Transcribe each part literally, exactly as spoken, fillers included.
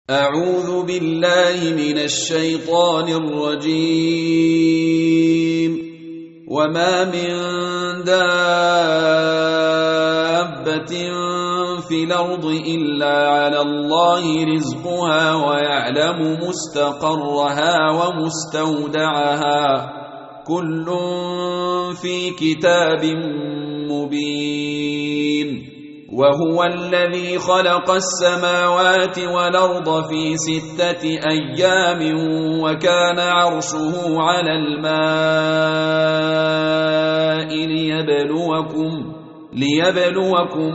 أعوذ بالله من الشيطان الرجيم. وما من دابة في الأرض إلا على الله رزقها ويعلم مستقرها ومستودعها كل في كتاب مبين. وهو الذي خلق السماوات والأرض في ستة أيام وكان عرشه على الماء ليبلوكم, ليبلوكم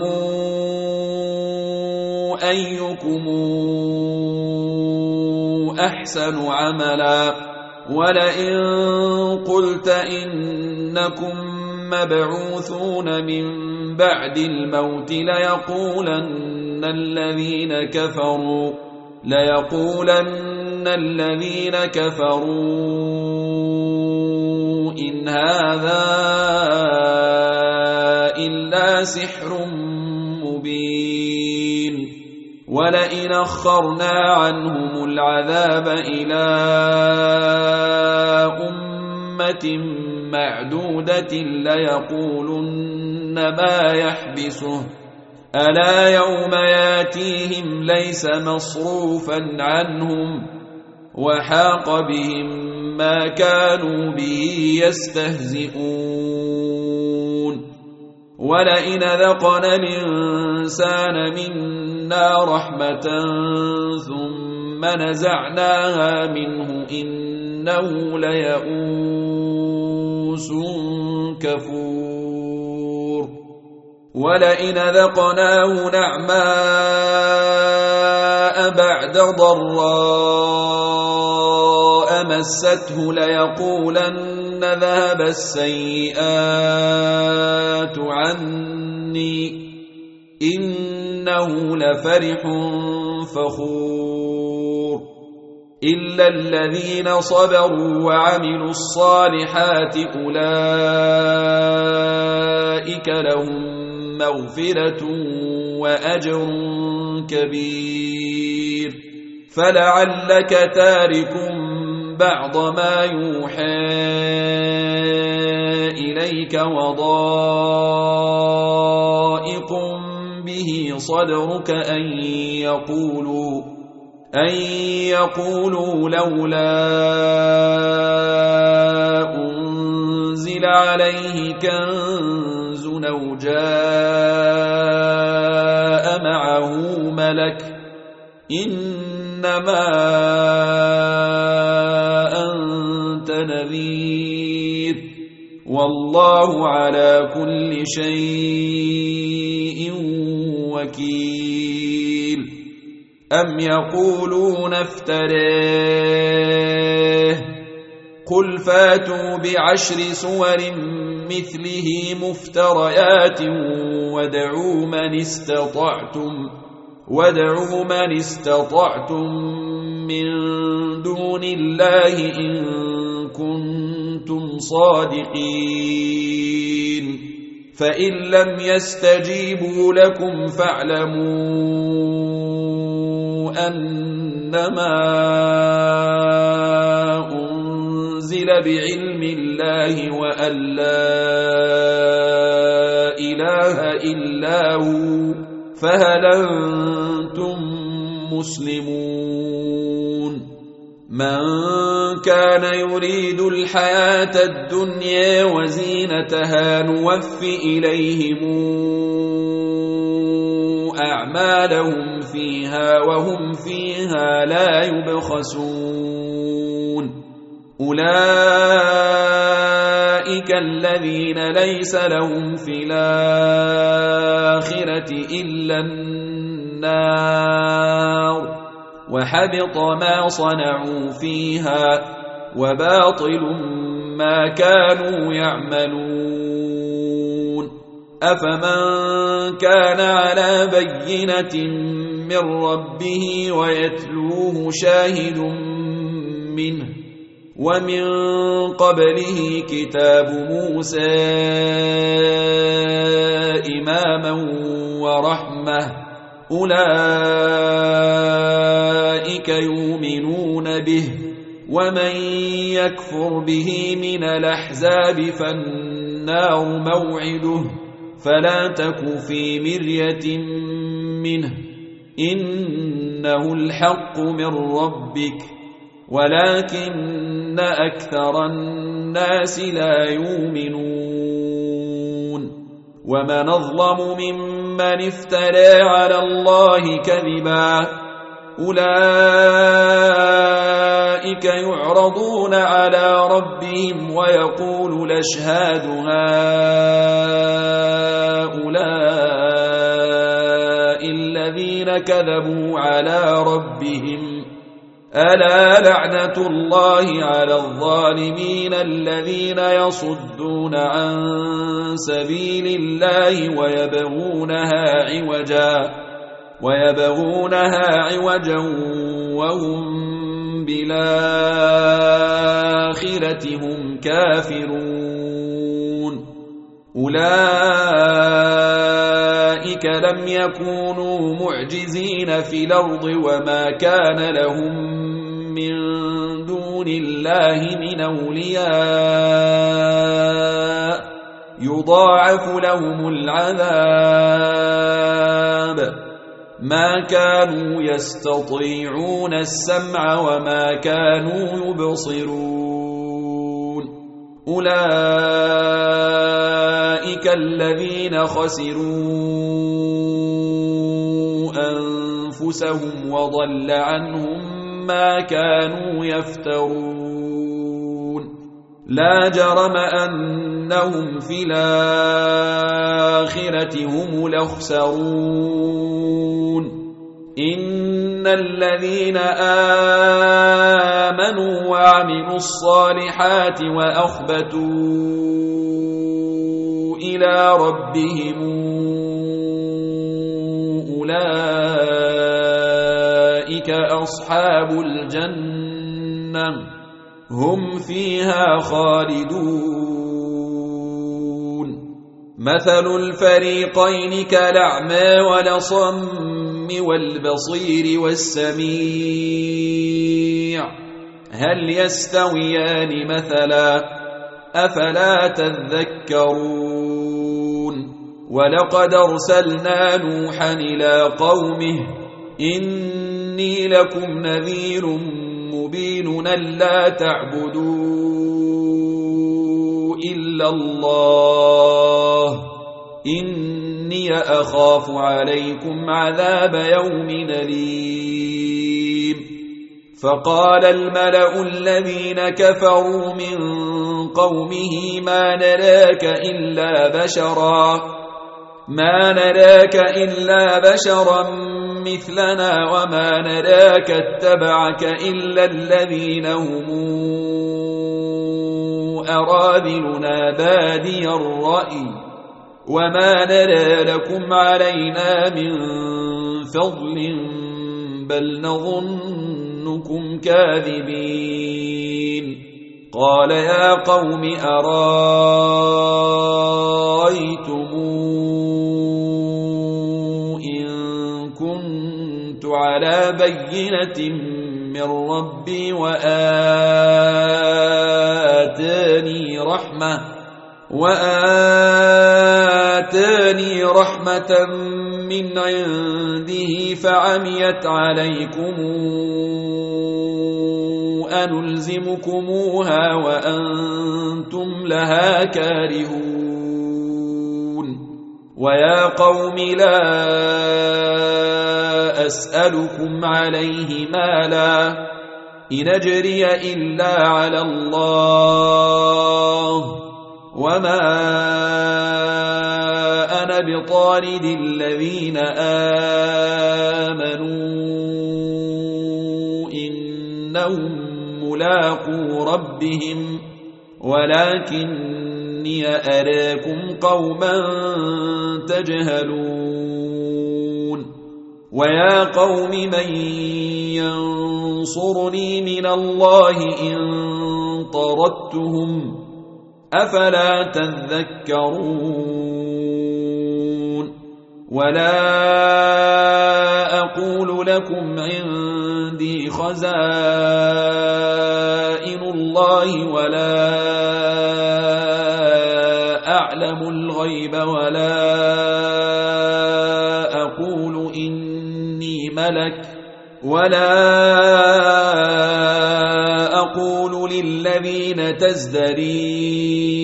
أيكم أحسن عملا. ولئن قلت إنكم مبعوثون من بعد الموت ليقولن الذين كفروا ليقولن الذين كفروا إن هذا إلا سحر مبين. ولئن أخرنا عنهم العذاب إلى أمة معدودة ليقولن ما يحبسه ألا يوم ياتيهم ليس مصروفا عنهم وحاق بهم ما كانوا به يستهزئون. ولئن ذقنا الإنسان منا رحمة ثم نزعناها منه إنه ليئوس كفور. ولئن ذقناه نعماء بعد ضراء مسته ليقولن ذهب السيئات عني إنه لفرح فخور. إلا الذين صبروا وعملوا الصالحات أولئك لهم مغفرة وأجر كبير. فلعلك تارك بعض ما يوحى إليك وضائق به صدرك أن يقولوا أن يقولوا لولا أنزل عليه كنز أو جاء معه ملك إنما أنت نذير والله على كل شيء وكيل. أم يقولون افتريه قل فاتوا بعشر سور مثله مفتريات وادعوا من استطعتم وادعوا من استطعتم من دون الله إن كنتم صادقين. فإن لم يستجيبوا لكم فاعلموا أنما أنزل بعلم الله وأن لا إله إلا هو فهل أنتم مسلمون. من كان يريد الحياة الدنيا وزينتها نوف إليهم أعمالهم فيها وهم فيها لا يبخسون. أولئك الذين ليس لهم في الآخرة إلا النار وحبط ما صنعوا فيها وباطل ما كانوا يعملون. أفمن كان على بينة من ربه ويتلوه شاهد منه ومن قبله كتاب موسى إماما ورحمة أولئك أولئك يؤمنون به ومن يكفر به من الأحزاب فالنار موعده فلا تك في مرية منه إنه الحق من ربك ولكن أكثر الناس لا يؤمنون ومن أظلم ممن افترى على الله كذبا أولئك يعرضون على ربهم ويقول الأشهاد هؤلاء الذين كذبوا على ربهم ألا لعنة الله على الظالمين الذين يصدون عن سبيل الله ويبغونها عوجا ويبغونها عوجا وهم بالآخرة هم كافرون أولئك لم يكونوا معجزين في الأرض وما كان لهم من دون الله من أولياء يضاعف لهم العذاب ما كانوا يستطيعون السمع وما كانوا يبصرون أولئك الذين خسروا أنفسهم وضل عنهم ما كانوا يفترون لا جرم أنهم في الآخرة هم الأخسرون إن الذين آمنوا وعملوا الصالحات وأخبتوا إلى ربهم أولئك أصحاب الجنة هم فيها خالدون مثل الفريقين كالأعمى والأصم والبصير والسميع هل يستويان مثلا أفلا تذكرون ولقد أرسلنا نوحا إلى قومه إني لكم نذير مبين ألا تعبدوا إلا الله إني أخاف عليكم عذاب يوم أليم فقال الملأ الذين كفروا من قومه ما نراك إلا بشرا ما نراك إلا بشرا مثلنا وما نراك اتبعك إلا الذين هم أراذلنا بادي الرأي وما نرى لكم علينا من فضل بل نظنكم كاذبين قال يا قوم أرأيتم على بينة من ربي وآتاني رحمة وآتاني رحمة من عنده فعميت عليكم أنلزمكموها وأنتم لها كارهون ويا قوم لا أسألكم عليه مالا إن أجري إلا على الله وما أنا بطارد الذين آمنوا إنهم ملاقو ربهم ولكني أراكم قوما تجهلون ويا قوم من ينصرني من الله إن طردتهم أفلا تذكرون ولا أقول لكم عندي خزائن الله ولا أعلم الغيب ولا أقول إني ملك ولا أقول للذين تزدري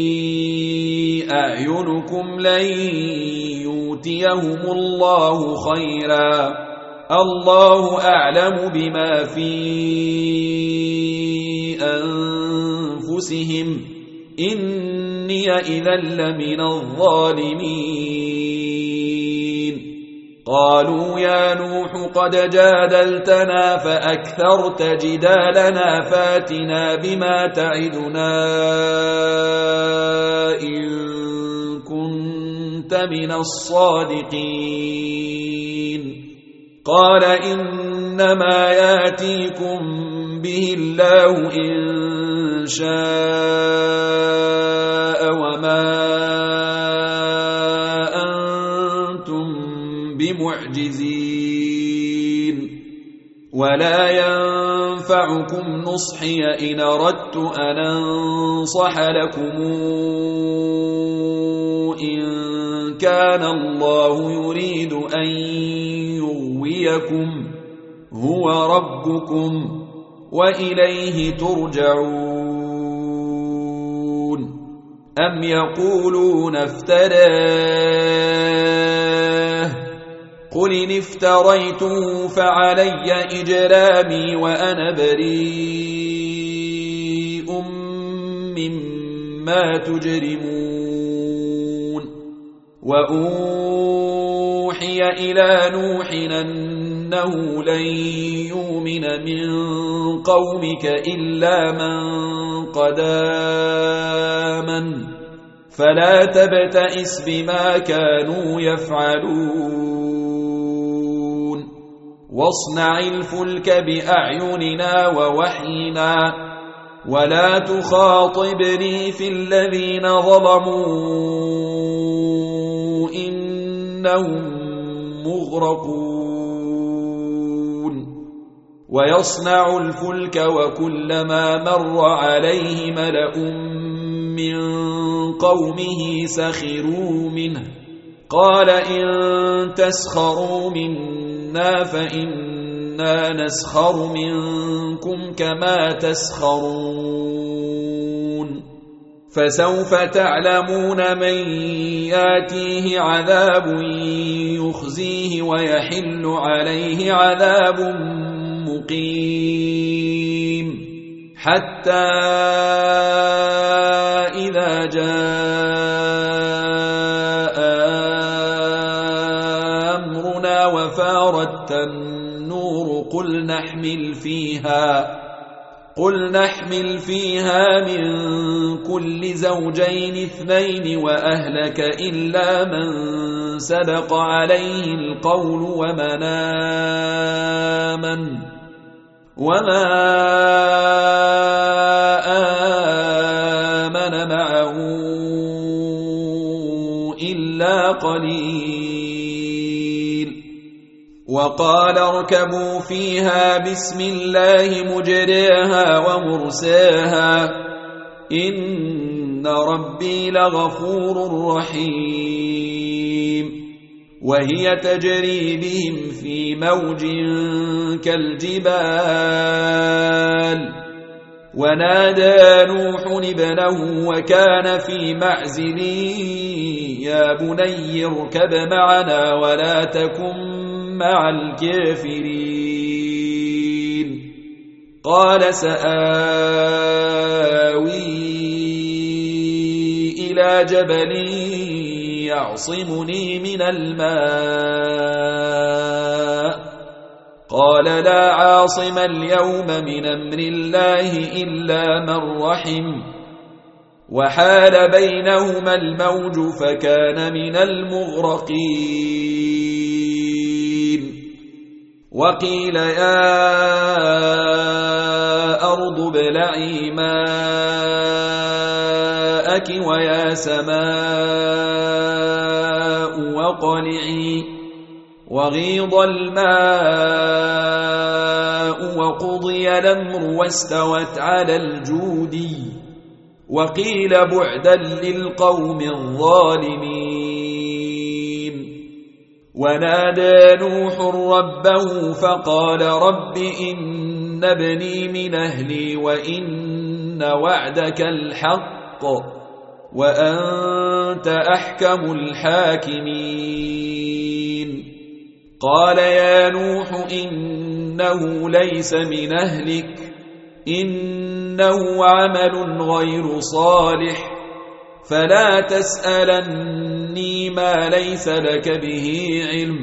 أعينكم لن يؤتيهم الله خيرا الله أعلم بما في أنفسهم إني إذا لمن الظالمين قالوا يا نوح قد جادلتنا فأكثرت جدالنا فاتنا بما تعدنا إن كنت من الصادقين قال إنما ياتيكم به الله إن شاء وما بمعجزين ولا ينفعكم نصحي إن أردت أن أنصح لكم إن كان الله يريد أن يغويكم هو ربكم وإليه ترجعون أم يقولون افتراه قل إن افتريته فعلي إجرامي وأنا بريء مما تجرمون وأوحي إلى نوح أنه لن يؤمن من قومك إلا من قد آمن فلا تبتئس بما كانوا يفعلون واصنع الفلك بأعيننا ووحينا ولا تخاطبني في الذين ظلموا إنهم مغرقون ويصنع الفلك وكلما مر عليه ملأ من قومه سخروا منه قال إن تسخروا منا فإنا نسخر منكم كما تسخرون فسوف تعلمون من ياتيه عذاب يخزيه ويحل عليه عذاب مقيم حتى إذا جاء أمرنا وفارت النور قل نحمل فيها قل نحمل فيها من كل زوجين اثنين وأهلك إلا من سبق عليه القول ومن آمن وما آمن معه إلا قليل وقال اركبوا فيها بسم الله مجريها ومرساها إن ربي لغفور رحيم وهي تجري بهم في موج كالجبال ونادى نوح ابنه وكان في معزل يا بني اركب معنا ولا تكن مع الكافرين قال سآوي إلى جبل يعصمني من الماء قال لا عاصم اليوم من أمر الله إلا من رحم وحال بينهما الموج فكان من المغرقين وقيل يا أرض ابلعي ماءك ويا سماء وقلعي وغيض الماء وقضي الأمر واستوت على الجودي وقيل بعدا للقوم الظالمين. ونادى نوح ربه فقال رب إن ابني من أهلي وإن وعدك الحق وأنت أحكم الحاكمين. قال يا نوح إنه ليس من أهلك إنه عمل غير صالح فلا تسألني ما ليس لك به علم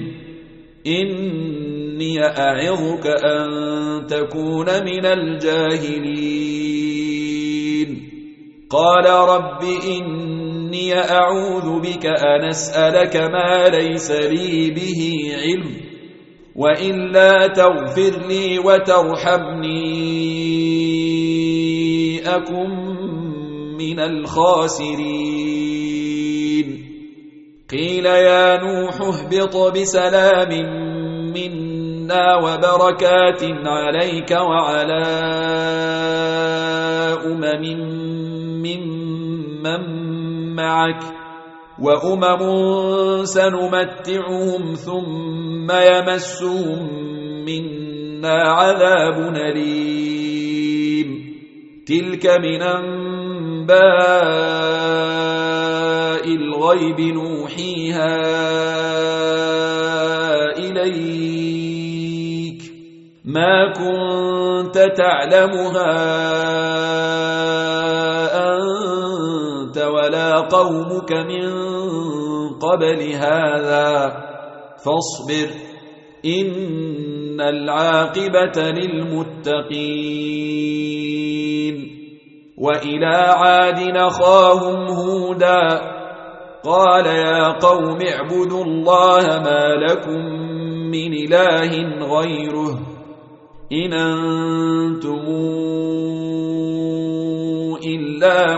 إني أعظك أن تكون من الجاهلين. قال رب إني أعوذ بك أن أسألك ما ليس لي به علم وإلا تغفر لي وترحمني أكن من الخاسرين. قيل يا نوح اهبط بسلام منا وبركات عليك وعلى أمم ممن معك وأمم سنمتعهم ثم يمسهم منا عذاب أليم. تلك من أنباء الغيب نوحيها إليك ما كنت تعلمها أنت ولا قومك من قبل هذا فاصبر إن العاقبة للمتقين. وإلى عاد أخاهم هودا قال يا قوم اعبدوا الله ما لكم من إله غيره إن أنتم إلا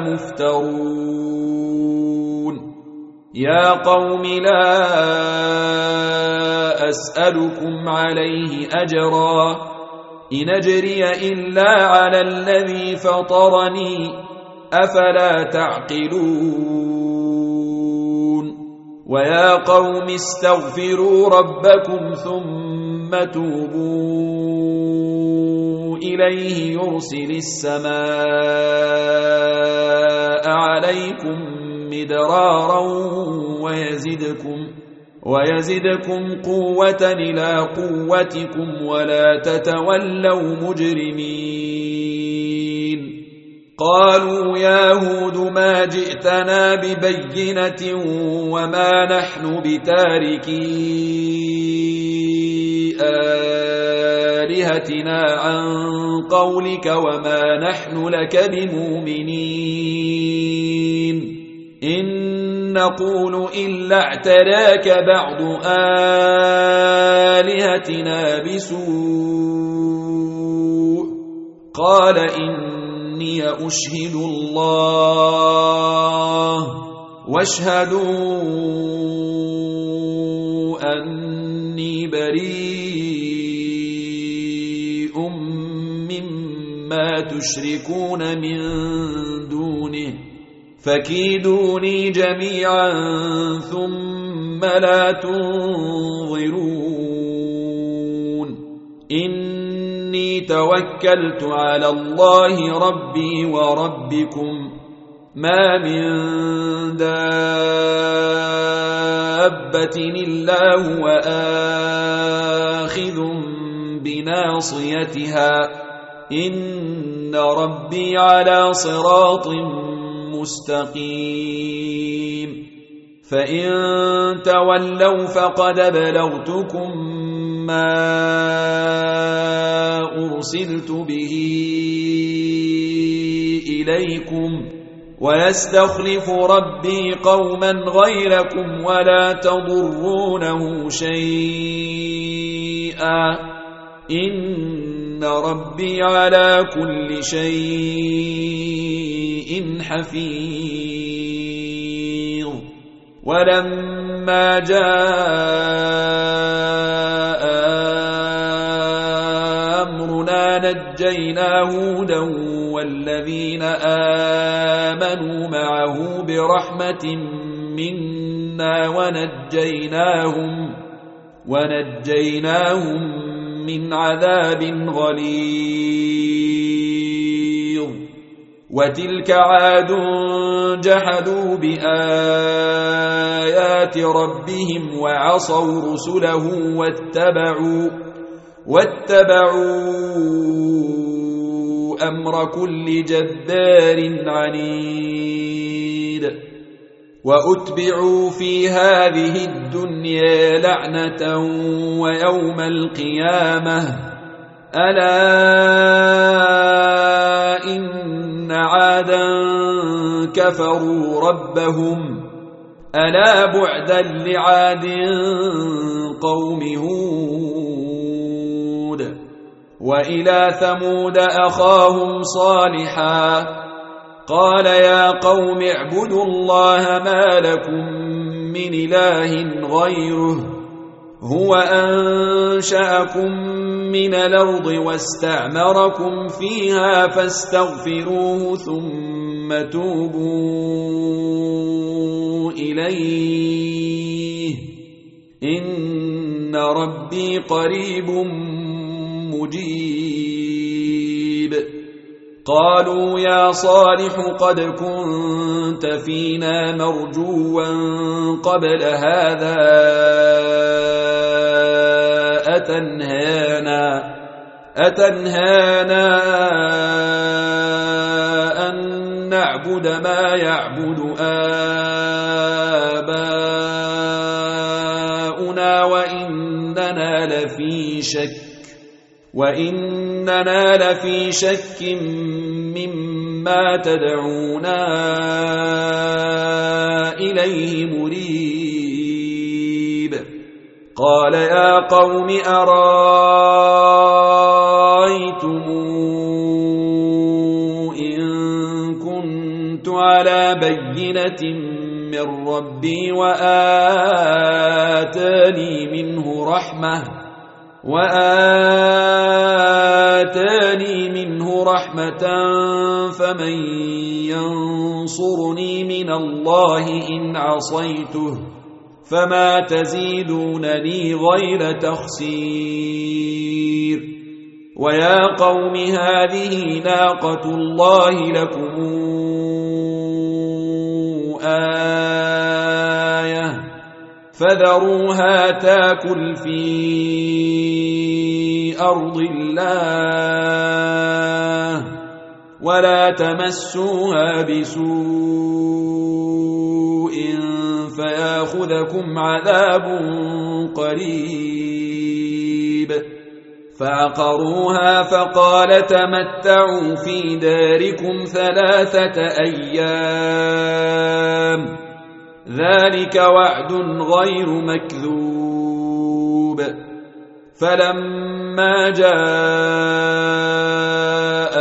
مفترون. يا قوم لا أسألكم عليه أجرا إن أجري إلا على الذي فطرني أفلا تعقلون. ويا قوم استغفروا ربكم ثم توبوا إليه يرسل السماء عليكم مدرارا ويزدكم ويزدكم قوة إلى قوتكم ولا تتولوا مجرمين. قالوا يا هود ما جئتنا ببينة وما نحن بتاركي آلهتنا عن قولك وما نحن لك بمؤمنين إن نقول إلا اعتراك بعض آلهتنا بسوء. قال إني أشهد الله واشهدوا أني بريء مما تشركون من دونه فكيدوني جميعا ثم لا تنظرون. إني توكلت على الله ربي وربكم ما من دابة إلا هو آخذ بناصيتها إن ربي على صراط مستقيم. فإن تولوا فقد بلغتكم ما أرسلت به إليكم ويستخلف ربي قوما غيركم ولا تضرونه شيئا إن ربي على كل شيء حفيظ. ولما جاء أمرنا نجينا هودا والذين آمنوا معه برحمة منا ونجيناهم ونجيناهم من عذاب غليظ. وتلك عاد جحدوا بآيات ربهم وعصوا رسله واتبعوا واتبعوا أمر كل جبار عنيد. وأتبعوا في هذه الدنيا لعنة ويوم القيامة ألا إن عادا كفروا ربهم ألا بعدا لعاد قوم هود. وإلى ثمود أخاهم صالحا قال يا قوم اعبدوا الله ما لكم من إله غيره هو أنشأكم من الأرض واستعمركم فيها فاستغفروه ثم توبوا إليه إن ربي قريب مجيب. قالوا يا صالح قد كنت فينا مرجوا قبل هذا أتنهانا أتنهانا أن نعبد ما يعبد آباؤنا وإننا لفي شك وإننا لفي شك مما تدعونا إليه مريب. قال يا قوم أرأيتم إن كنت على بينة من ربي وآتاني منه رحمة وآتاني منه رحمة فمن ينصرني من الله إن عصيته فما تزيدونني غير تخسير. ويا قوم هذه ناقة الله لكم آية فذروها تاكل في أرض الله ولا تمسوها بسوء فياخذكم عذاب قريب. فعقروها فقال تمتعوا في داركم ثلاثة أيام ذلك وعد غير مكذوب. فلما جاء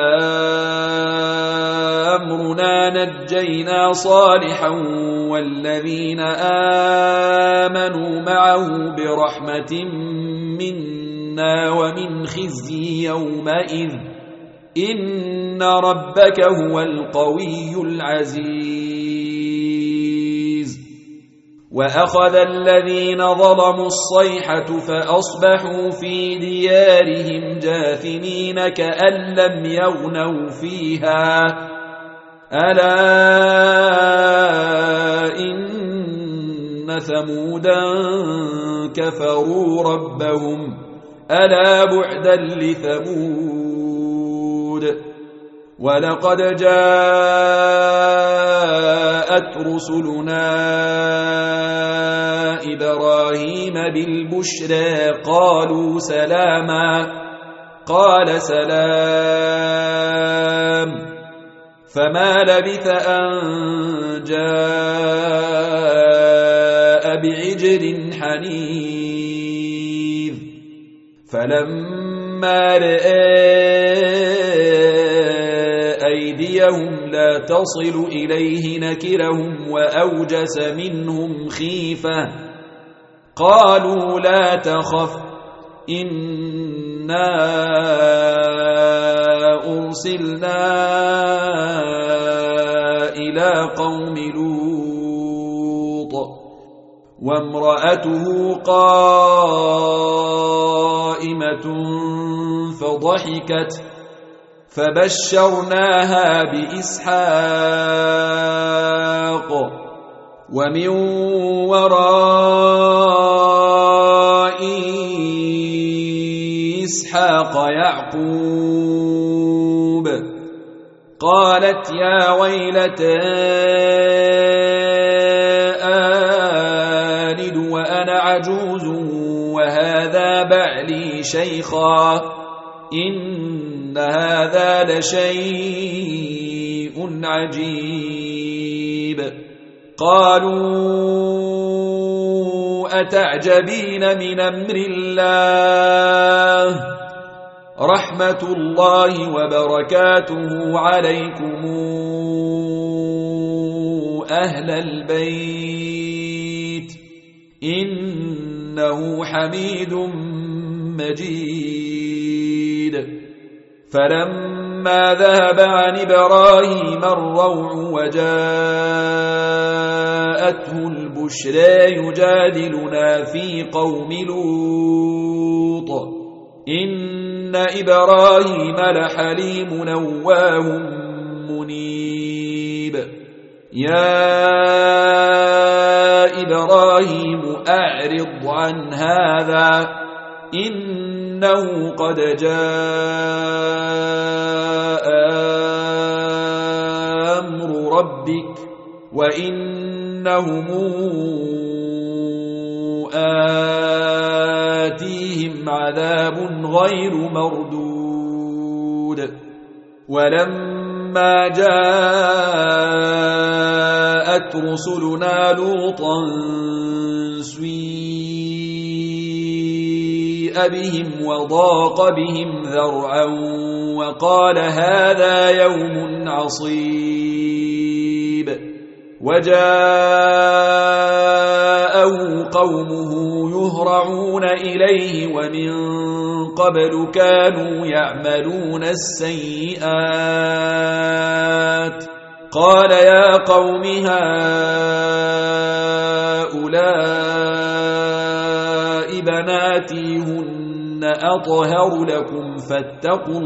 أمرنا نجينا صالحا والذين آمنوا معه برحمة منا ومن خزي يومئذ إن ربك هو القوي العزيز. وأخذ الذين ظلموا الصيحة فأصبحوا في ديارهم جاثمين كأن لم يغنوا فيها ألا إن ثمودا كفروا ربهم ألا بعدا لثمود. ولقد جاءت رسلنا إبراهيم بالبشرى قالوا سلاما قال سلام فما لبث أن جاء بعجل حنيذ. فلما رأى يدركهم لا تصل إليه نكرهم وأوجس منهم خيفة قالوا لا تخف إنا أرسلنا إلى قوم لوط وامرأته قائمة فضحكت فبشرناها بإسحاق ومن وراء إسحاق يعقوب قالت يا ويلتى آلد وأنا عجوز وهذا بعلي شيخا إن هذا لشيء عجيب قالوا أتعجبين من أمر الله رحمة الله وبركاته عليكم أهل البيت إنه حميد مجيد فلما ذهب عن إبراهيم الروع وجاءته البشرى يجادلنا في قوم لوط إن إبراهيم لحليم أواه منيب يا إبراهيم أعرض عن هذا إنه قد جاء أمر ربك وإنهم آتيهم عذاب غير مردود ولما جاءت رسلنا لوطا سيء بهم وضاق بهم ذرعا وقال هذا يوم عصيب وجاءه قومه يهرعون إليه ومن قبل كانوا يعملون السيئات قال يا قوم هؤلاء بناتي هن أطهر لكم فاتقوا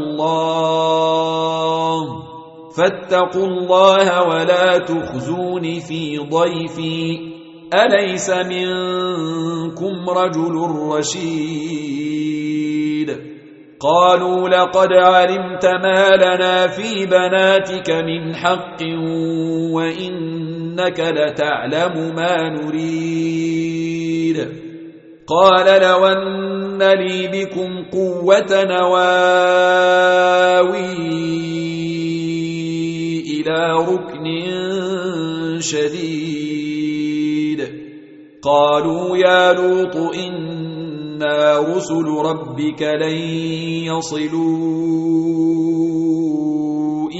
الله فاتقوا الله ولا تخزون في ضيفي أليس منكم رجل رشيد قالوا لقد علمت ما لنا في بناتك من حق وإنك لتعلم ما نريد قال لو أن لي بكم قوة نواوي إلى ركن شديد قالوا يا لوط إنا رسل ربك لن يصلوا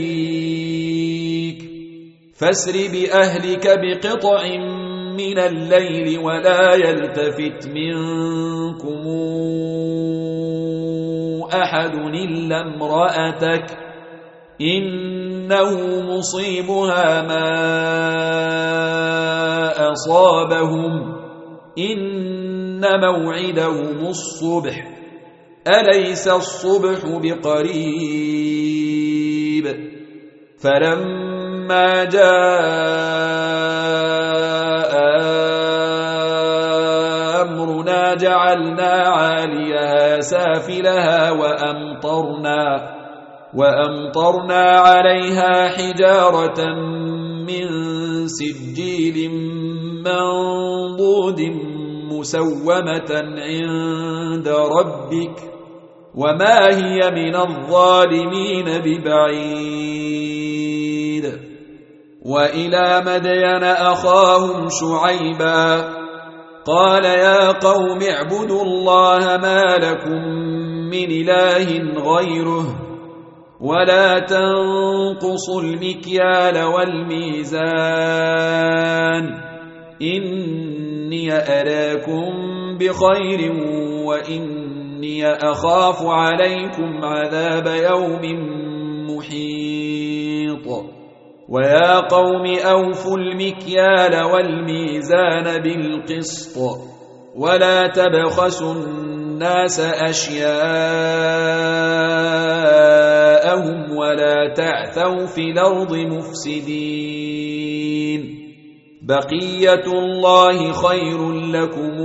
إليك فاسر بأهلك بقطع من الليل ولا يلتفت منكم أحد إلا امرأتك إنه مصيبها ما أصابهم إن موعدهم الصبح أليس الصبح بقريب فلما جاء أمرنا جعلنا عاليها سافلها وأمطرنا وأمطرنا عليها حجارة من سجيل منضود مسومة عند ربك وما هي من الظالمين ببعيد وإلى مدين أخاهم شعيبا قال يا قوم اعبدوا الله ما لكم من إله غيره ولا تنقصوا المكيال والميزان إني أراكم بخير وإني أخاف عليكم عذاب يوم محيط ويا قوم أوفوا المكيال والميزان بالقسط ولا تبخسوا الناس أشياءهم ولا تعثوا في الأرض مفسدين بقية الله خير لكم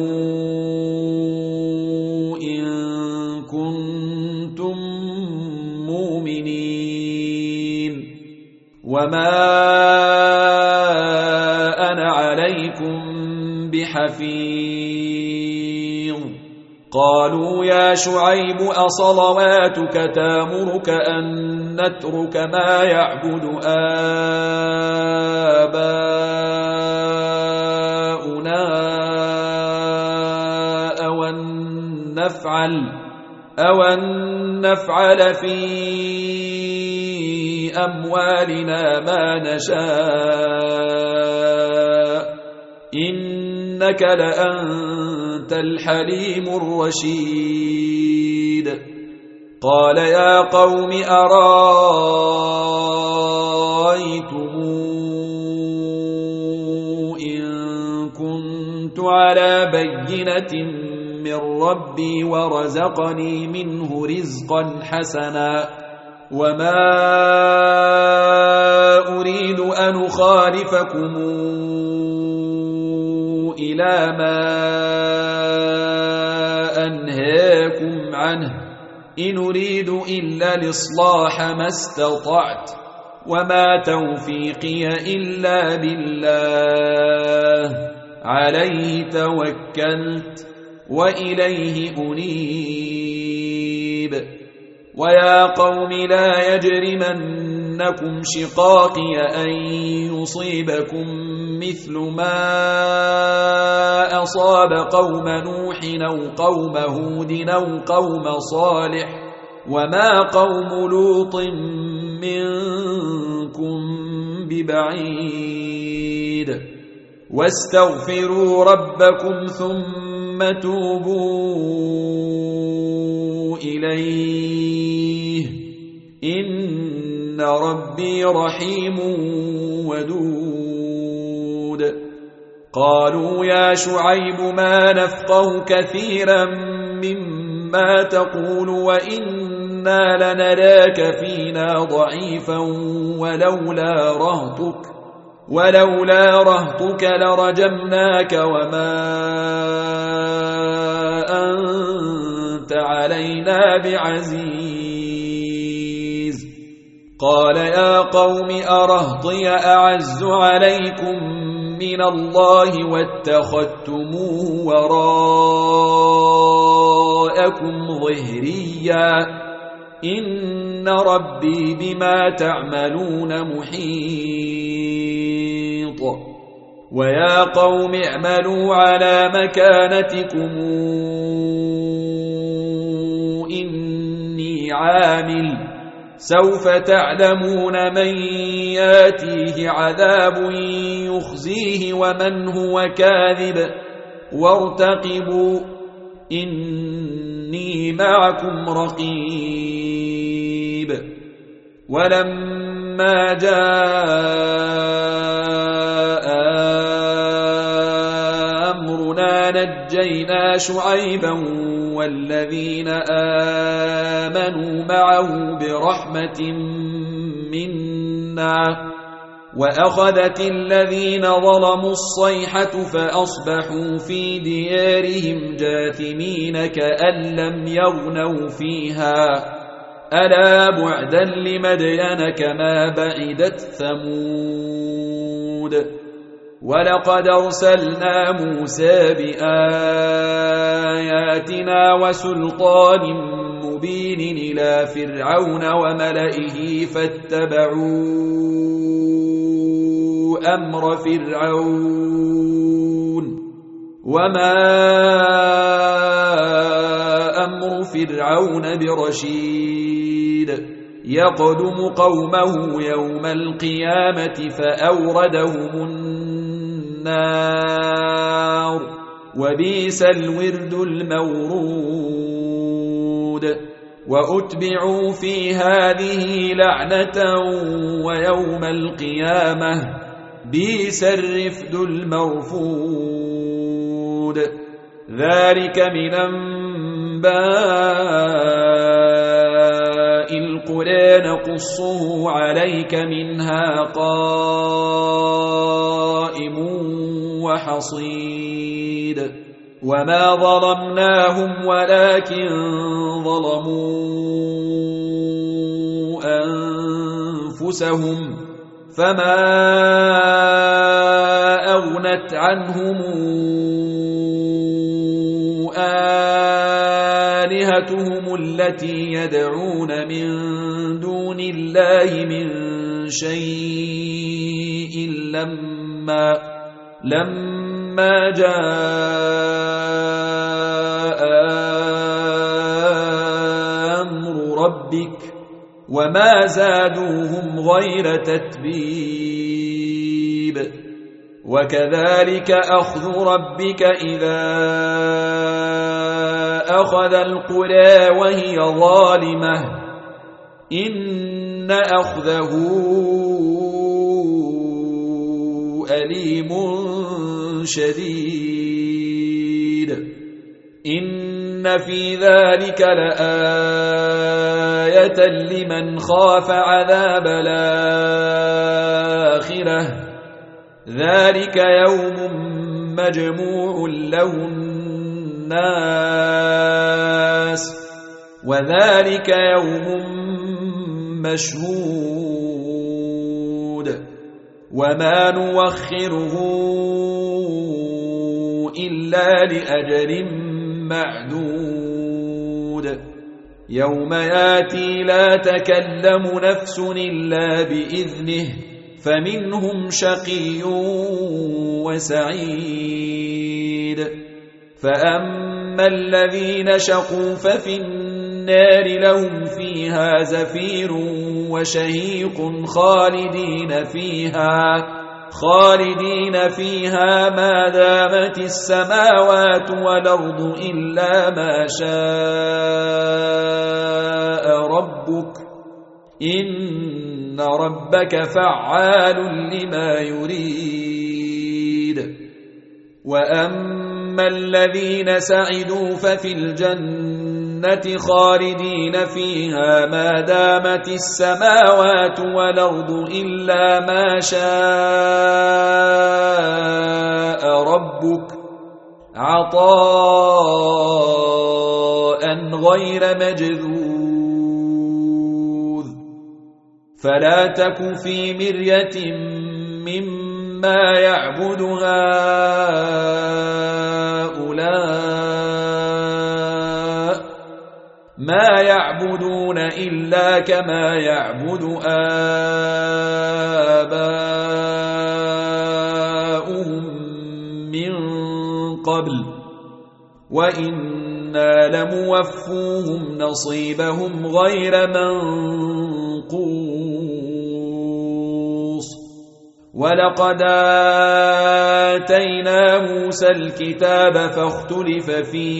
إن كنتم مؤمنين وما أنا عليكم بحفيظ قالوا يا شعيب أصلواتك تامرك أن نترك ما يعبد آباؤنا أو أن نفعل أو أن نفعل في أموالنا ما نشاء إنك لأنت الحليم الرشيد قال يا قوم أرأيتم إن كنت على بينة من ربي ورزقني منه رزقا حسنا وما أريد أن أخالفكم إلى ما أنهاكم عنه إن أريد إلا الإصلاح ما استطعت وما توفيقي إلا بالله عليه توكلت وإليه أنيب ويا قوم لا يجرمنكم شقاقي أن يصيبكم مثل ما أصاب قوم نوح أو قوم هود أو قوم صالح وما قوم لوط منكم ببعيد واستغفروا ربكم ثم توبوا إليه إن ربي رحيم ودود قالوا يا شعيب ما نفقه كثيرا مما تقول وإنا لنراك فينا ضعيفا ولولا رهطك ولولا رهطك لرجمناك وما أنت علينا بعزيز قال يا قوم أرهطي أعز عليكم من الله واتخذتموه وراءكم ظهريا إن ربي بما تعملون محيط ويا قوم اعملوا على مكانتكم إني عامل سوف تعلمون من ياتيه عذاب يخزيه ومن هو كاذب وارتقبوا إني معكم رقيب ولما جاء أمرنا نجينا شعيبا والذين آمنوا معه برحمة منا وأخذت الذين ظلموا الصيحة فأصبحوا في ديارهم جاثمين كأن لم يغنوا فيها ألا بعدا لمدين كما بعدت ثمود ولقد أرسلنا موسى بآياتنا وسلطان مبين إلى فرعون وملئه فاتبعوا أمر فرعون وما أمر فرعون برشيد يقدم قومه يوم القيامة فأوردهم النار وبئس الورد المورود وأتبعوا في هذه لعنة ويوم القيامة بئس الرفد المرفود ذلك من أنباء القرى نقصه عليك منها قائم وحصيد وما ظلمناهم ولكن ظلموا أنفسهم فما أغنت عنهم آلهتهم التي يدعون من دون الله من شيء لما لما جاء أمر ربك وما زادوهم غير تتبيب وكذلك أخذ ربك إذا أخذ القرى وهي ظالمة إن أخذه أليم شديد إن في ذلك لآية لمن خاف عذاب الآخرة ذلك يوم مجموع له الناس وذلك يوم مشهود وما نوخره إلا لأجل معدود يوم ياتي لا تكلم نفس إلا بإذنه فمنهم شقي وسعيد فأما الذين شقوا ففي النار لهم فيها زفير وشهيق خالدين فيها خالدين فيها ما دامت السماوات والأرض إلا ما شاء ربك إن ربك فعال لما يريد وأما الذين سعدوا ففي الجنة خالدين فيها ما دامت السماوات والأرض إلا ما شاء ربك عطاء غير مجذوذ فلا تك في مرية مما يعبد هؤلاء ما يعبدون إلا كما يعبد آباؤهم من قبل وإنا لموفوهم نصيبهم غير منقوص ولقد آتينا موسى الكتاب فاختلف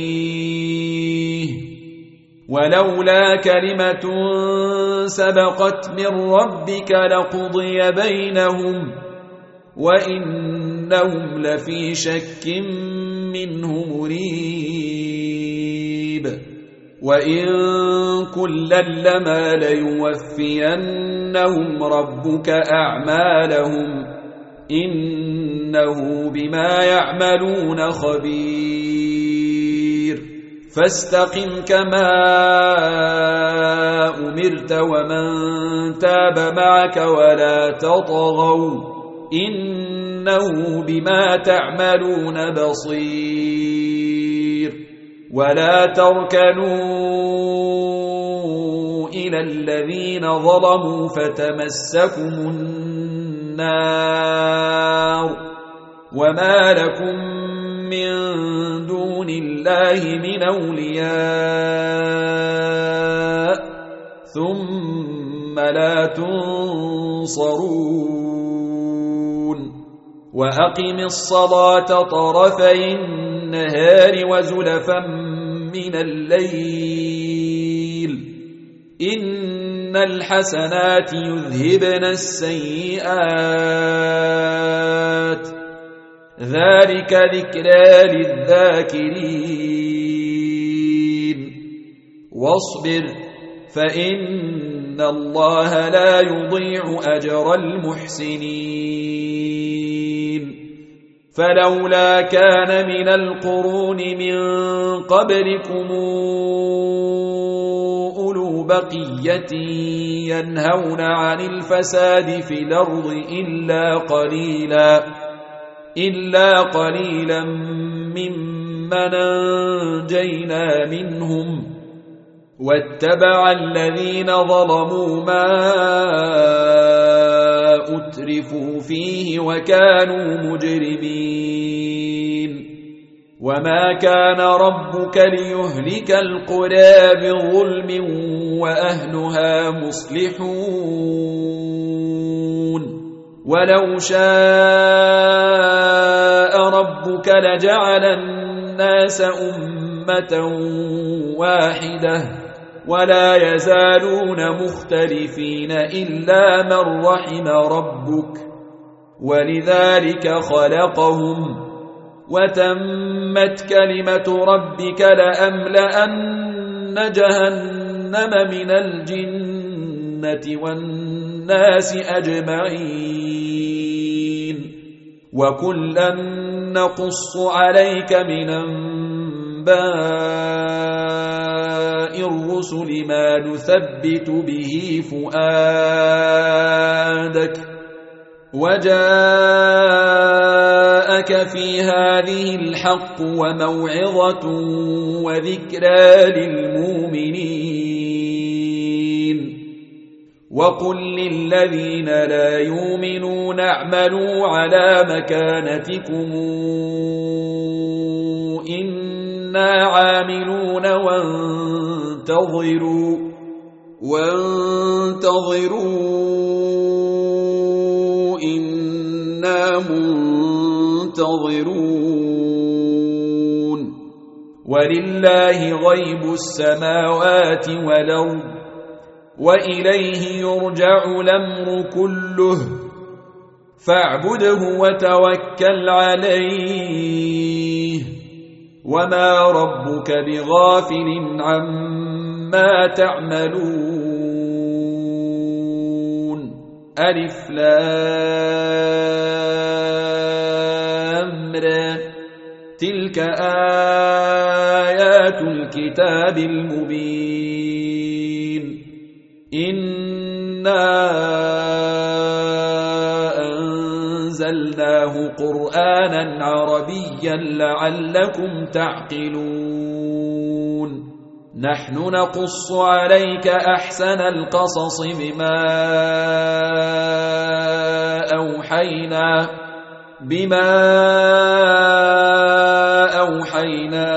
فيه ولولا كلمة سبقت من ربك لقضي بينهم وإنهم لفي شك منه مريب وإن كلا لما ليوفينهم ربك أعمالهم إنه بما يعملون خبير فاستقم كما أمرت ومن تاب معك ولا تطغوا إنه بما تعملون بصير ولا تركنوا إلى الذين ظلموا فتمسكم النار وما لكم من دون الله من أولياء ثم ثم لا تنصرون وأقم الصلاة طرفي النهار وزلفا من الليل إن الحسنات يذهبن السيئات ذلك ذكرى للذاكرين واصبر فإن الله لا يضيع أجر المحسنين فلولا كان من القرون من قبلكم أولو بقية ينهون عن الفساد في الأرض إلا قليلا إلا قليلا ممن أنجينا منهم واتبع الذين ظلموا ما أترفوا فيه وكانوا مجرمين وما كان ربك ليهلك القرى بظلم وأهلها مصلحون ولو شاء ربك لجعل الناس أمة واحدة ولا يزالون مختلفين إلا من رحم ربك ولذلك خلقهم وتمت كلمة ربك لأملأن جهنم من الجنة والناس أجمعين وكلا نقص عليك من أنباء الرسل ما نثبت به فؤادك وجاءك في هذه الحق وموعظة وذكرى للمؤمنين وقل للذين لا يؤمنون اعملوا على مكانتكم إنا عاملون وانتظروا وانتظروا إنا منتظرون ولله غيب السماوات والأرض وإليه يرجع الأمر كله فاعبده وتوكل عليه وما ربك بغافل عما تعملون ألف لام را تلك آيات الكتاب المبين إنا أنزلناه قرآنا عربيا لعلكم تعقلون نحن نقص عليك أحسن القصص بما أوحينا بما أوحينا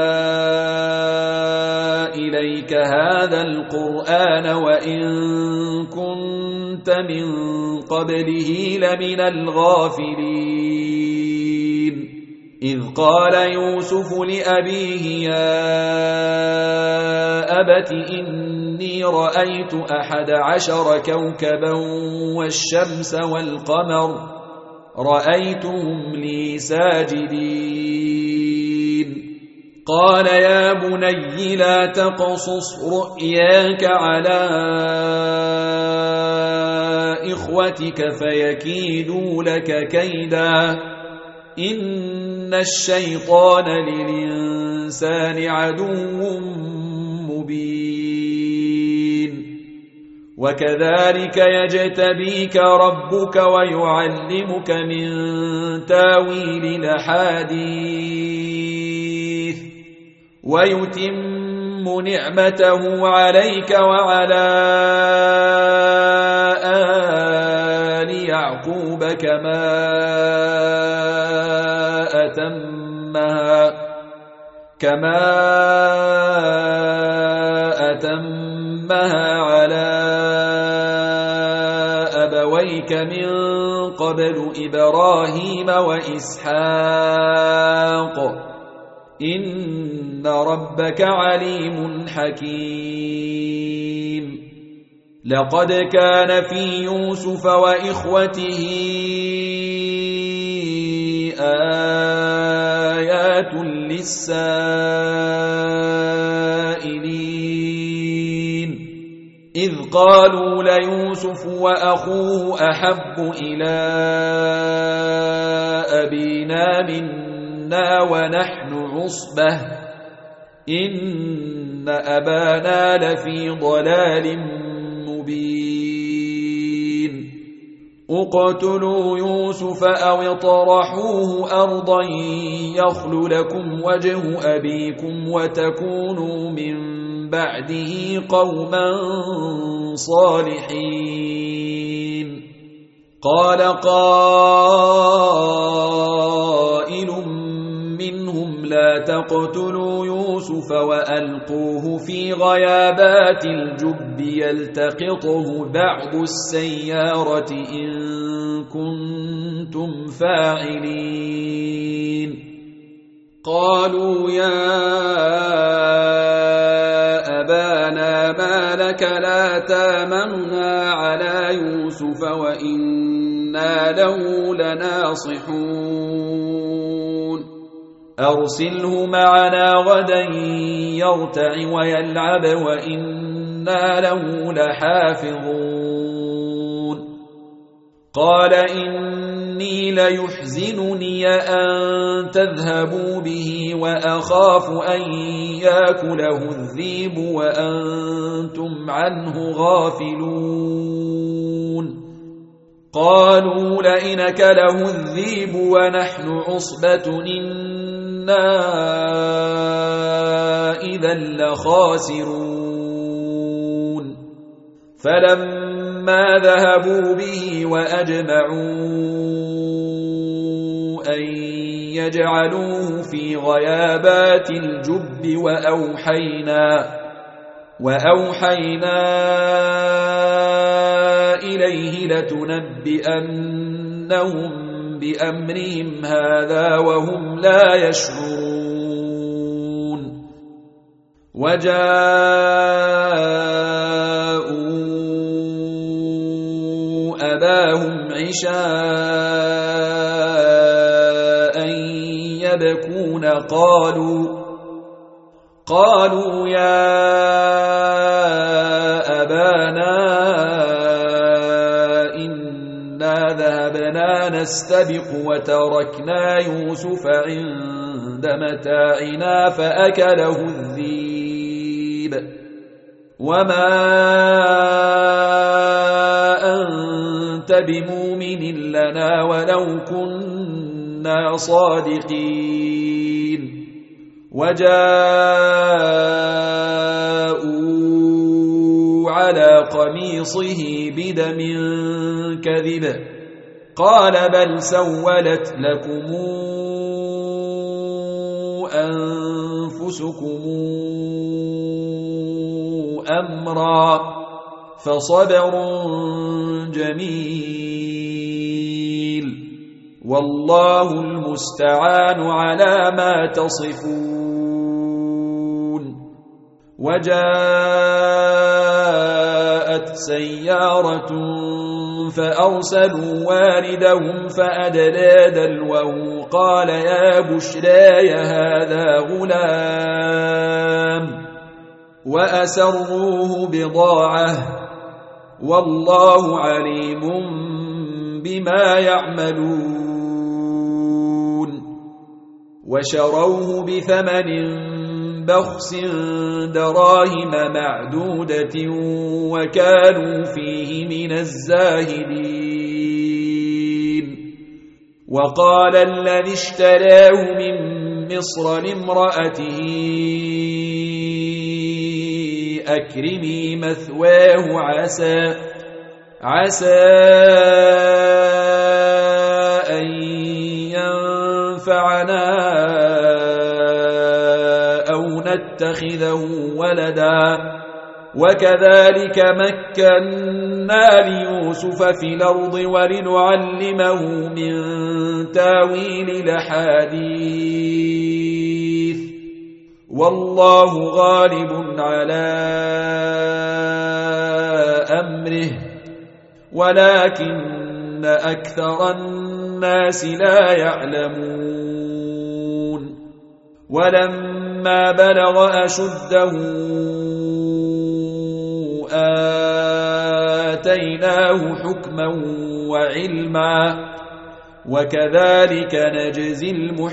إليك هذا القرآن وإن كنت من قبله لمن الغافلين إذ قال يوسف لأبيه يا أبت إني رأيت أحد عشر كوكبا والشمس والقمر رأيتهم لي ساجدين قال يا بني لا تقصص رؤياك على إخوتك فيكيدوا لك كيدا إن الشيطان للإنسان عدو مبين وكذلك يجتبيك ربك ويعلمك من تاويل الأحاديث ويتم نعمته عليك وعلى آل يعقوب كما أتمها كما أتمها على أبويك من قبل إبراهيم وإسحاق إن ربك عليم حكيم لقد كان في يوسف وإخوته آيات للسائلين إذ قالوا ليوسف وأخوه أحب إلى أبينا منا ونحن عصبة إن أبانا لفي ضلال مبين اقتلوا يوسف أو اطرحوه أرضا يخل لكم وجه أبيكم وتكونوا من بعده قوما صالحين قال قائل منهم لا تقتلوا يوسف وألقوه في غيابات الجب يلتقطه بعض السيارة إن كنتم فاعلين قالوا يا أبانا ما لك لا تامنا على يوسف وإنا له لناصحون أرسله معنا غدا يرتع ويلعب وإنا له لحافظون قال إني ليحزنني أن تذهبوا به وأخاف أن يأكله الذئب وأنتم عنه غافلون قالوا لئن أكله الذئب ونحن عصبة إنا إذا لخاسرون فلما ذهبوا به وأجمعوا أن يجعلوه في غيابات الجب وأوحينا وأوحينا إليه لتنبئنهم بأمرهم هذا وهم لا يشعرون وجاءوا أباهم عشاء يبكون قالوا قالوا يا أبانا إنا ذهبنا نستبق وتركنا يوسف عند متاعنا فأكله الذئب وما أنت بمؤمن لنا ولو كنا صادقين وجاءوا على قميصه بدم كذب قال بل سولت لكم أنفسكم أمرا فصبر جميل والله المستعان على ما تصفون وجاءت سيارة فأرسلوا واردهم فأدلى دلوه قال يا بشراي هذا غلام وأسروه بضاعة والله عليم بما يعملون وشروه بثمن بخس دراهم معدودة وكانوا فيه من الزاهدين وقال الذي اشتراه من مصر لامرأته أكرمي مثواه عسى عسى أن ينفعنا أو نتخذه ولدا وكذلك مكنا ليوسف في الأرض ولنعلمه من تاويل الأحاديث والله غالب على أمره ولكن أكثر الناس لا يعلمون ولما بلغ أشده آتيناه حكما وعلما وكذلك نجزي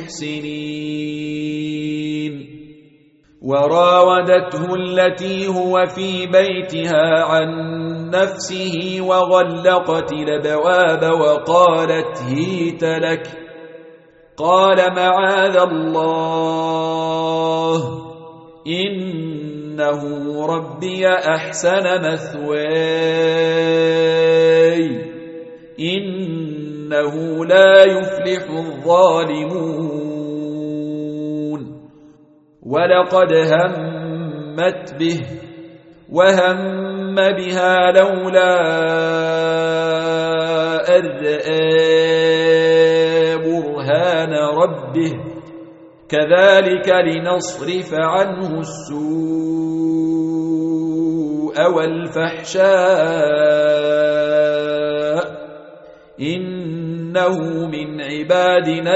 المحسنين وراودته التي هو في بيتها عن نفسه وغلقت الأبواب وقالت هيت لك قال معاذ الله إنه ربي أحسن مثواي إنه لا يفلح الظالمون ولقد همت به وهم بها لولا أن رأى برهان ربه كذلك لنصرف عنه السوء والفحشاء إنه من عبادنا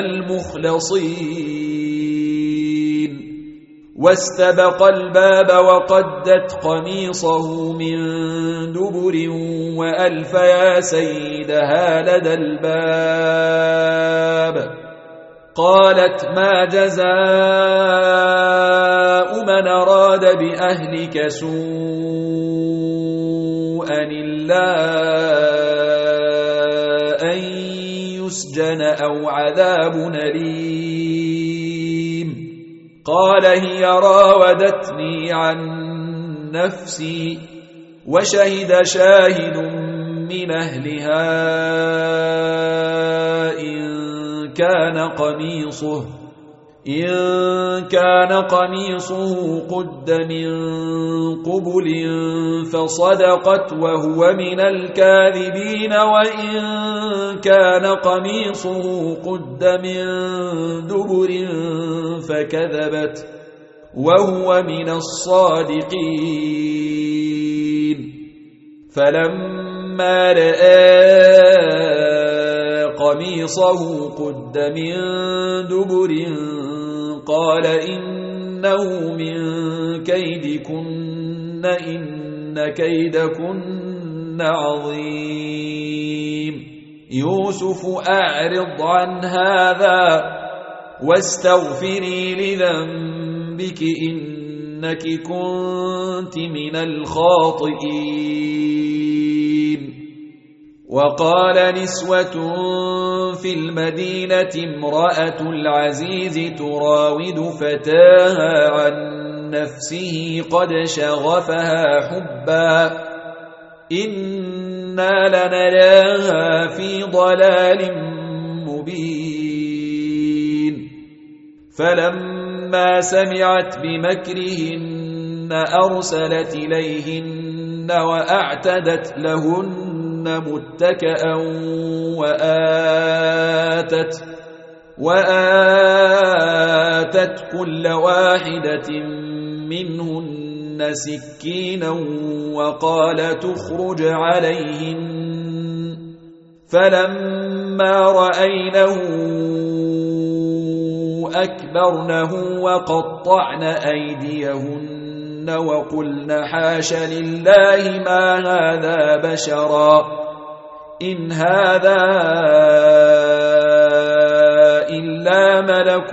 المخلصين واستبق الباب وقدت قميصه من دبر وألف يا سيدها لدى الباب قالت ما جزاء من أراد بأهلك سوءا إلا أن يسجن أو عذاب أليم قال هي راودتني عن نفسي وشهد شاهد من أهلها إن كان قميصه إن كان قميصه قد من قبل فصدقت وهو من الكاذبين وإن كان قميصه قد من دبر فكذبت وهو من الصادقين فلما رأى قميصه قد من دبر قال إنه من كيدكن إن كيدكن عظيم يوسف أعرض عن هذا واستغفري لذنبك إنك كنت من الخاطئين وقال نسوة في المدينة امرأة العزيز تراود فتاها عن نفسه قد شغفها حبا إنا لنراها في ضلال مبين فلما سمعت بمكرهن أرسلت إليهن وأعتدت لهن متكئا وآتت وآتت كل واحدة منهن سكينا وقال تخرج عليهن فلما رأينه أكبرنه وقطعن أيديهن وقلن حاش لله ما هذا بشرا إن هذا إلا ملك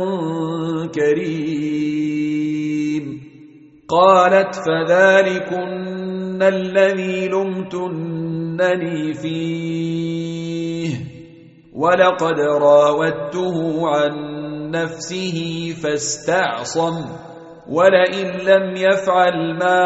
كريم قالت فذلكن الذي لمتنني فيه ولقد راودته عن نفسه فاستعصم ولئن لم يفعل ما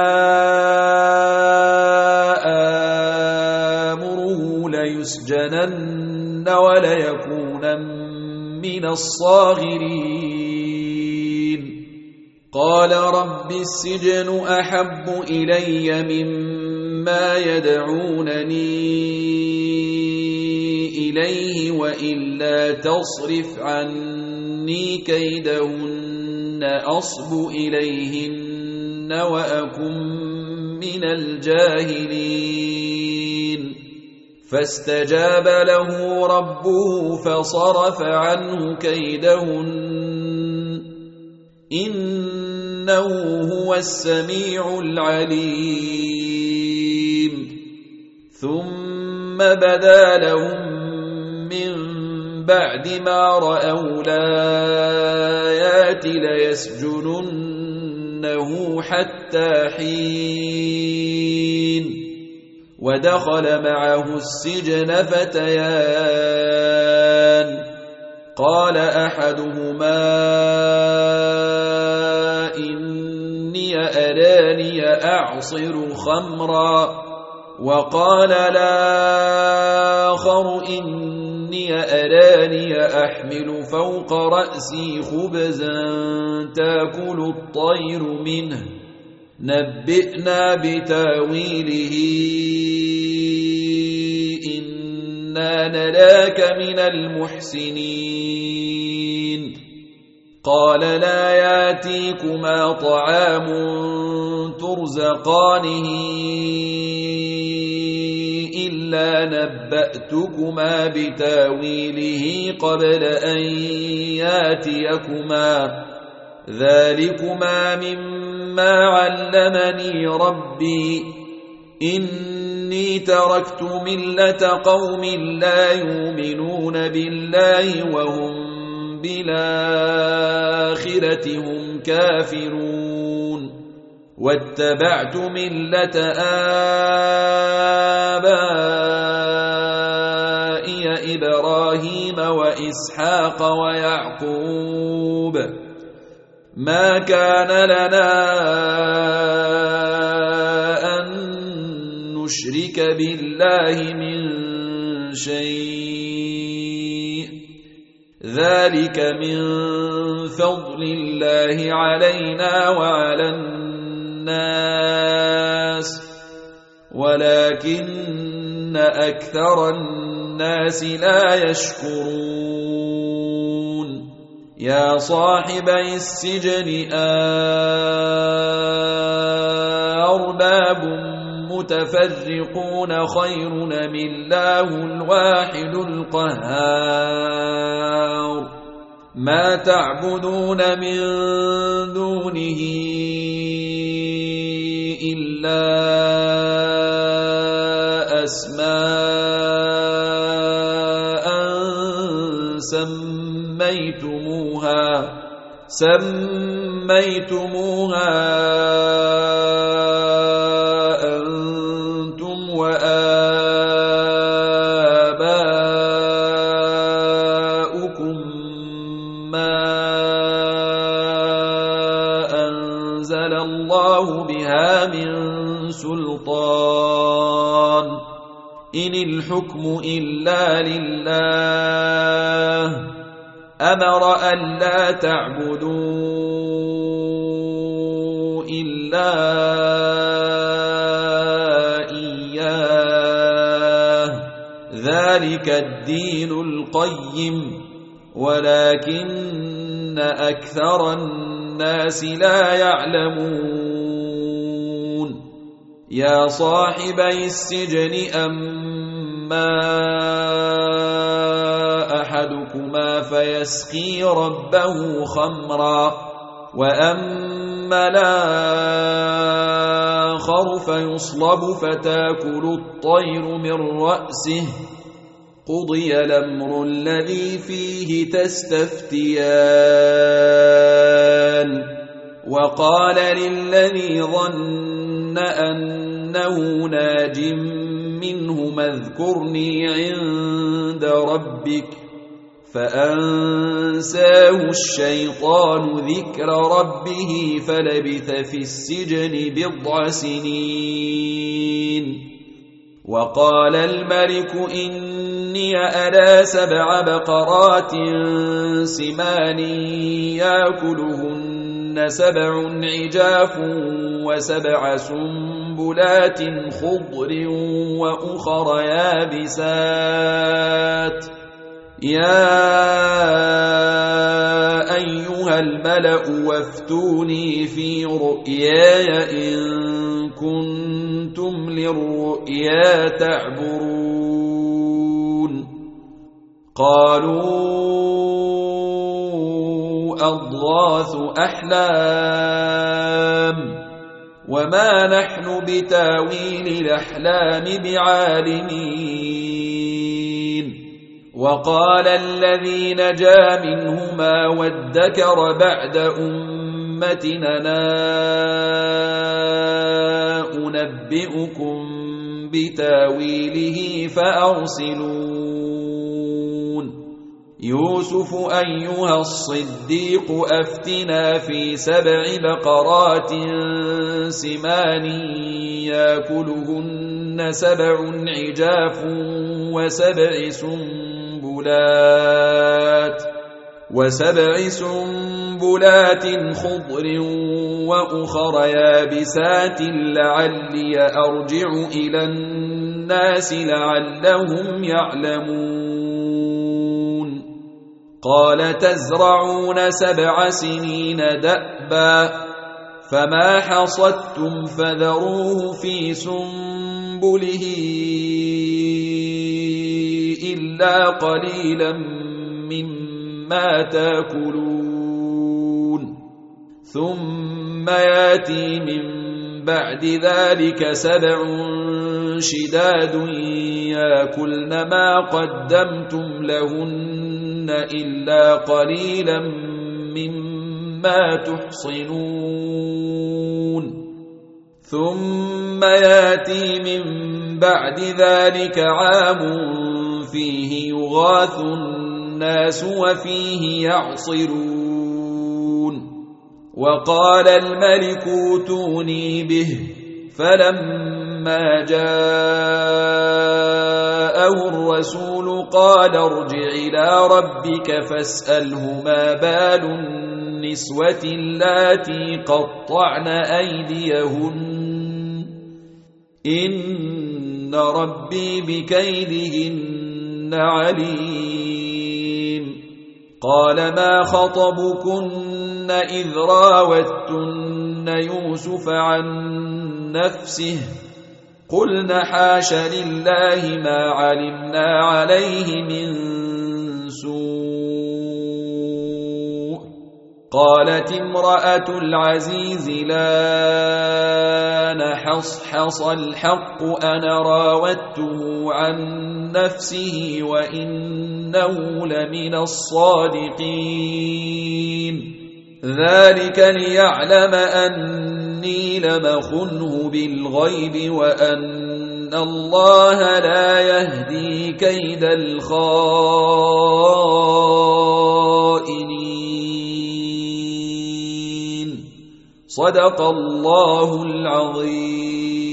آمره ليسجنن وليكونن من الصاغرين قال رب السجن أحب إلي مما يدعونني إليه وإلا تصرف عني كيدهن أصب إليهن وأكن من الجاهلين فاستجاب له ربه فصرف عنه كيدهن إنه هو السميع العليم ثم بدا لهم من بعد ما رأوا الآيات ليسجننه حتى حين ودخل معه السجن فتيان قال أحدهما إني أراني أعصر خمرا وقال الآخر إني أراني أحمل فوق رأسي خبزا تأكل الطير منه نبئنا بتاويله إنا نراك من المحسنين قال لا ياتيكما طعام ترزقانه إلا نبأتكما بتاويله قبل أن ياتيكما ذلكما مما علمني ربي إني تركت ملة قوم لا يؤمنون بالله وهم بالآخرة هم كافرون واتبعت ملة آبائي إبراهيم وإسحاق ويعقوب ما كان لنا أن نشرك بالله من شيء ذلك من فضل الله علينا وعلى الناس ولكن أكثر الناس لا يشكرون يا صاحبي السجن أرباب متفرقون خير أم الله الواحد القهار ما تعبدون من دونه إلا أسماء سميتموها سميتموها أنتم وآباؤكم ما أنزل الله بها من سلطان إن الحكم إلا لله أمر ألا تعبدوا إلا إياه ذلك الدين القيم ولكن أكثر الناس لا يعلمون يا صاحبي السجن أما أحدكما فيسقي ربه خمرا وأما الآخر فيصلب فتاكل الطير من رأسه قضي الأمر الذي فيه تستفتيان وقال للذي ظن أنه ناج منه اذكرني عند ربك فأنساه الشيطان ذكر ربه فلبث في السجن بضع سنين وقال الملك إني أرى سبع بقرات سمان يأكلهن سبع عجاف وسبع سنبلات خضر وأخر يابسات يا أيها الملأ وافتوني في رؤياي إن كنتم للرؤيا تعبرون قالوا أضغاث أحلام وما نحن بتاويل الأحلام بعالمين وقال الذي نجا منهما وادكر بعد أمتنا أنبئكم بتاويله فأرسلون يوسف أيها الصديق أفتنا في سبع بقرات سمان يأكلهن سبع عجاف وسبع سنبلات وسبع سنبلات خضر وأخر يابسات لعلي أرجع إلى الناس لعلهم يعلمون قال تزرعون سبع سنين دأبا فما حصدتم فذروه في سنبله إلا قليلا مما تاكلون ثم ياتي من بعد ذلك سبع شداد ياكلن ما قدمتم لهن إلا قليلا مما تحصنون ثم ياتي من بعد ذلك عام فيه يغاث الناس وفيه يعصرون وقال الملك اوتوني به فلما جاءه الرسول قال ارجع إلى ربك فاسأله ما بال النسوة اللاتي قطعن أيديهن إن ربي بكيدهن عليم قال ما خطبكن إذ راوتن يوسف عن نفسه قلن حاش لله ما علمنا عليه من سوء قالت امرأة العزيز لا نحصحص الحق أنا راودته عن نفسه وإنه لمن الصادقين ذلك ليعلم أني لم أخنه بالغيب وأن الله لا يهدي كيد الخائنين صدق الله العظيم.